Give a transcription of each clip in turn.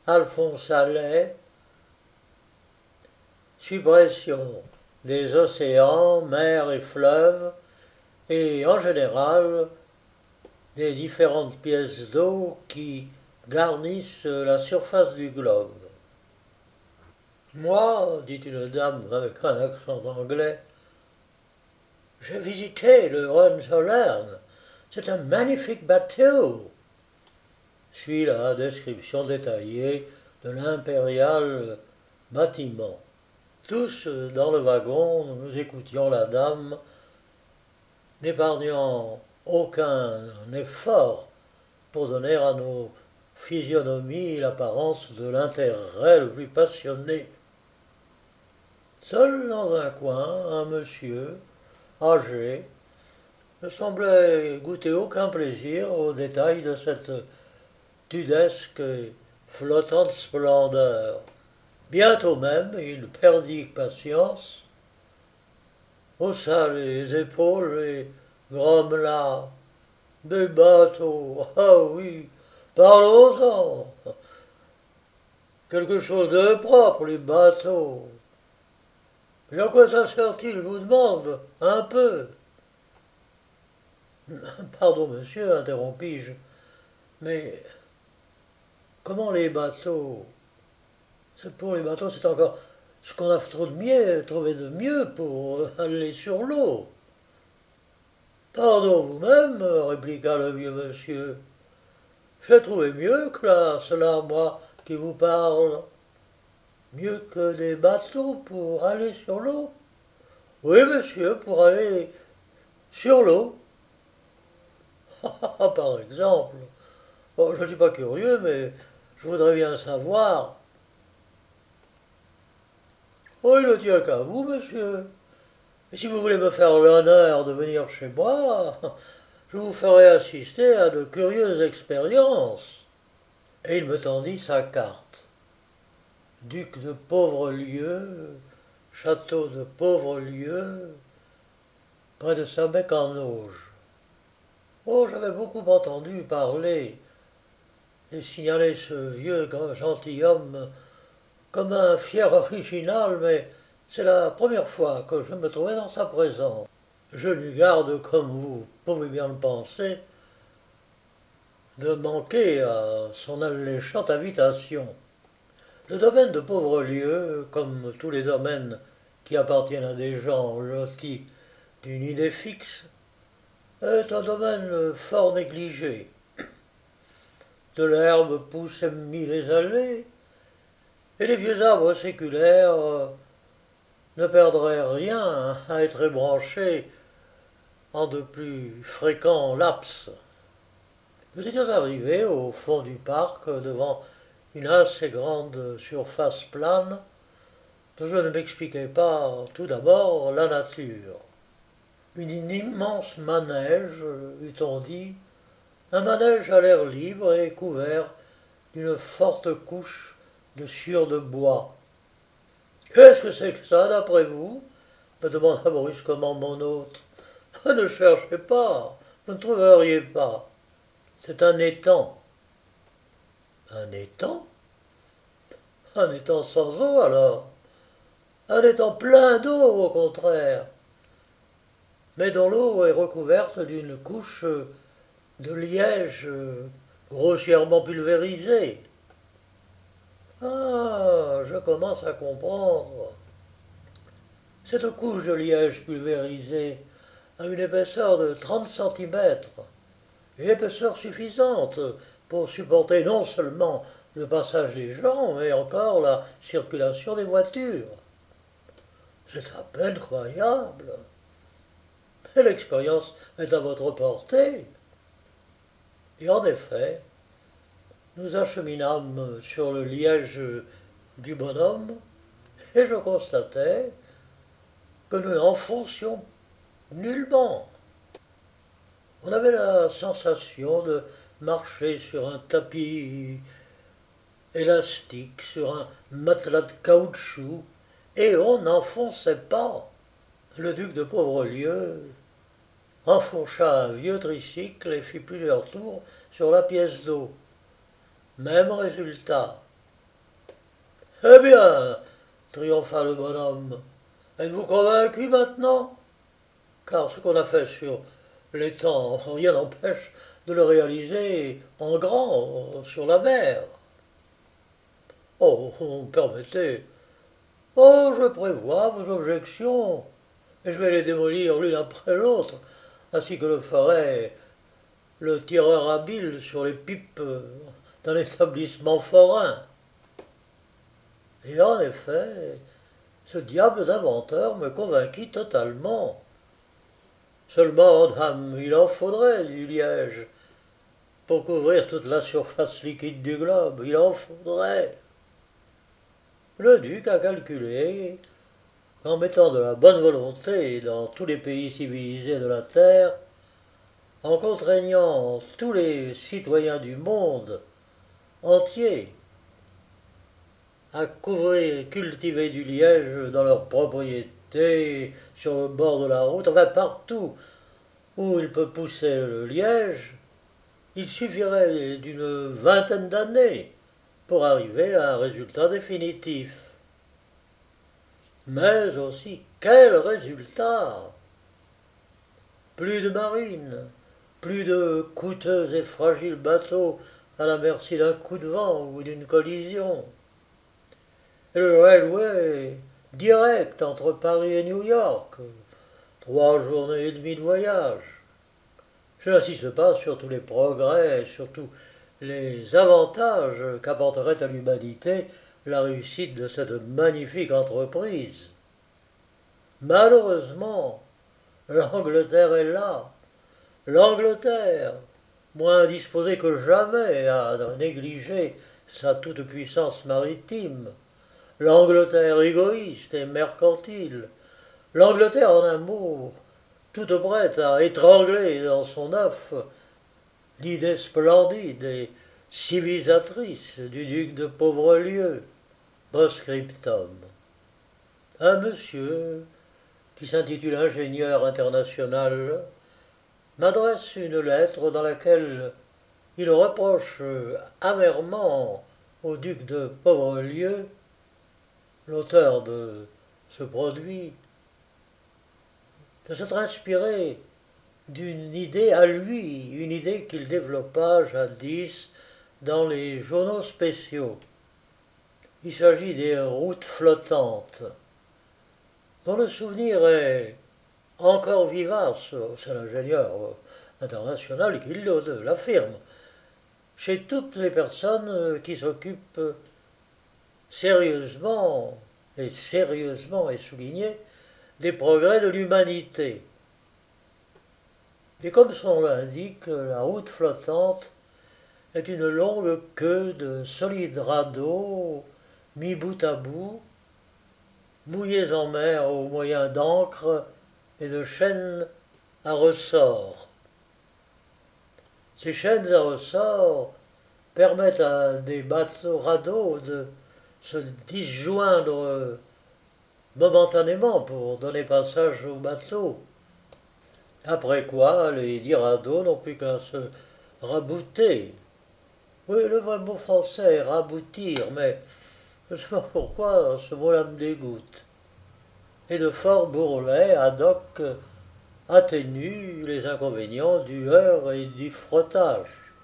Alphonse Allais, suppression des océans, mers et fleuves, et en général des différentes pièces d'eau qui garnissent la surface du globe. Moi, dit une dame avec un accent anglais, j'ai visité le Hohenzollern. C'est un magnifique bateau. Suit la description détaillée de l'impérial bâtiment. Tous dans le wagon, nous écoutions la dame, n'épargnant aucun effort pour donner à nos physionomies l'apparence de l'intérêt le plus passionné. Seul dans un coin, un monsieur, âgé, ne semblait goûter aucun plaisir aux détails de cette tudesque et flottante splendeur. Bientôt même, il perdit patience, haussa les épaules et grommela. Des bateaux, ah oui, parlons-en. Quelque chose de propre, les bateaux. Et à quoi ça sert-il, je vous demande, un peu. Pardon, monsieur, interrompis-je, mais comment les bateaux? C'est pour les bateaux, c'est encore ce qu'on a trouvé de mieux pour aller sur l'eau. Pardon vous-même, répliqua le vieux monsieur. J'ai trouvé mieux que là, cela, moi, qui vous parle. Mieux que des bateaux pour aller sur l'eau? Oui, monsieur, pour aller sur l'eau. Par exemple. Bon, je ne suis pas curieux, mais je voudrais bien savoir. Oh, il ne tient qu'à vous, monsieur. Et si vous voulez me faire l'honneur de venir chez moi, je vous ferai assister à de curieuses expériences. Et il me tendit sa carte. Duc de Pauvrelieu, château de Pauvrelieu, près de Saint-Bec-en-Auge. Oh, j'avais beaucoup entendu parler et signaler ce vieux gentilhomme comme un fier original, mais c'est la première fois que je me trouvais dans sa présence. Je lui garde, comme vous pouvez bien le penser, de manquer à son alléchante invitation. Le domaine de Pauvrelieu, comme tous les domaines qui appartiennent à des gens lotis d'une idée fixe, est un domaine fort négligé. De l'herbe pousse mi les allées, et les vieux arbres séculaires ne perdraient rien à être ébranchés en de plus fréquents laps. Nous étions arrivés au fond du parc, devant une assez grande surface plane, dont je ne m'expliquais pas tout d'abord la nature. Une immense manège, eût-on dit, un manège à l'air libre et couvert d'une forte couche de sciure de bois. Qu'est-ce que c'est que ça, d'après vous? Me demanda brusquement mon hôte. Ne cherchez pas, vous ne trouveriez pas. C'est un étang. Un étang? Un étang sans eau, alors? Un étang plein d'eau, au contraire, mais dont l'eau est recouverte d'une couche de liège grossièrement pulvérisé. Ah, je commence à comprendre. Cette couche de liège pulvérisé a une épaisseur de 30 centimètres, une épaisseur suffisante pour supporter non seulement le passage des gens, mais encore la circulation des voitures. C'est à peine croyable. Mais l'expérience est à votre portée. Et en effet, nous acheminâmes sur le liège du bonhomme, et je constatai que nous n'enfoncions nullement. On avait la sensation de marcher sur un tapis élastique, sur un matelas de caoutchouc, et on n'enfonçait pas. Le duc de Pauvrelieu enfourcha un vieux tricycle et fit plusieurs tours sur la pièce d'eau. Même résultat. Eh bien, triompha le bonhomme, êtes-vous convaincu maintenant? Car ce qu'on a fait sur l'étang, rien n'empêche de le réaliser en grand sur la mer. Oh, permettez. Oh, je prévois vos objections, et je vais les démolir l'une après l'autre, ainsi que le ferait le tireur habile sur les pipes d'un établissement forain. Et en effet, ce diable d'inventeur me convainquit totalement. Seulement, dame, il en faudrait du liège pour couvrir toute la surface liquide du globe. Il en faudrait. Le duc a calculé qu'en mettant de la bonne volonté dans tous les pays civilisés de la Terre, en contraignant tous les citoyens du monde entier à couvrir, cultiver du liège dans leurs propriétés, sur le bord de la route, enfin partout où il peut pousser le liège, il suffirait d'une vingtaine d'années pour arriver à un résultat définitif. Mais aussi, quel résultat! Plus de marines, plus de coûteux et fragiles bateaux à la merci d'un coup de vent ou d'une collision. Et le railway direct entre Paris et New York, 3 journées et demie de voyage. Je n'insiste pas sur tous les progrès, sur tous les avantages qu'apporterait à l'humanité la réussite de cette magnifique entreprise. Malheureusement, l'Angleterre est là. L'Angleterre, moins disposée que jamais à négliger sa toute-puissance maritime. L'Angleterre égoïste et mercantile. L'Angleterre, en un mot, toute prête à étrangler dans son œuf l'idée splendide et civilisatrice du duc de Pauvrelieu. Post-scriptum. Un monsieur qui s'intitule ingénieur international m'adresse une lettre dans laquelle il reproche amèrement au duc de Pauvrelieu, l'auteur de ce produit, de s'être inspiré d'une idée à lui, une idée qu'il développa jadis dans les journaux spéciaux. Il s'agit des routes flottantes, dont le souvenir est encore vivace, c'est l'ingénieur international qui l'affirme, chez toutes les personnes qui s'occupent sérieusement est souligné, des progrès de l'humanité. Et comme son nom l'indique, la route flottante est une longue queue de solides radeaux mis bout à bout, mouillés en mer au moyen d'ancres et de chaînes à ressort. Ces chaînes à ressort permettent à des radeaux de se disjoindre momentanément pour donner passage aux bateaux. Après quoi, les 10 radeaux n'ont plus qu'à se rabouter. Oui, le vrai mot français est raboutir, mais je ne sais pas pourquoi ce mot-là me dégoûte. Et de forts bourrelets ad hoc atténuent les inconvénients du heurt et du frottage.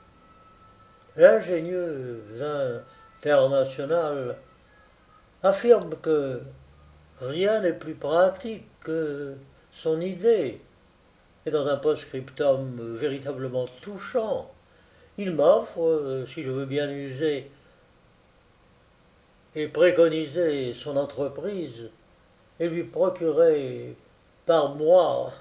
L'ingénieux international affirme que rien n'est plus pratique que son idée. Et dans un post-scriptum véritablement touchant, il m'offre, si je veux bien user et préconiser son entreprise, et lui procurer par mois,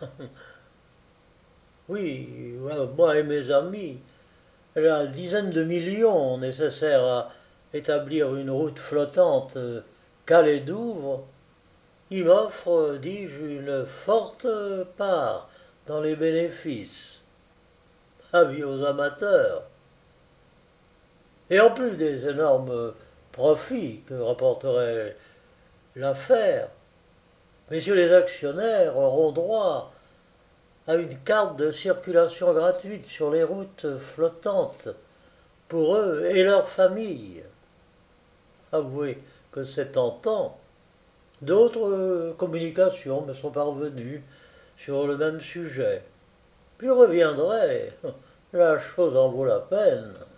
oui, moi et mes amis, la dizaine de millions nécessaires à établir une route flottante Calais-Douvres, il m'offre, dis-je, une forte part dans les bénéfices. Avis aux amateurs. Et en plus des énormes profits que rapporterait l'affaire, messieurs les actionnaires auront droit à une carte de circulation gratuite sur les routes flottantes pour eux et leurs familles. avouez que c'est tentant. D'autres communications me sont parvenues sur le même sujet. J'y reviendrai. La chose en vaut la peine.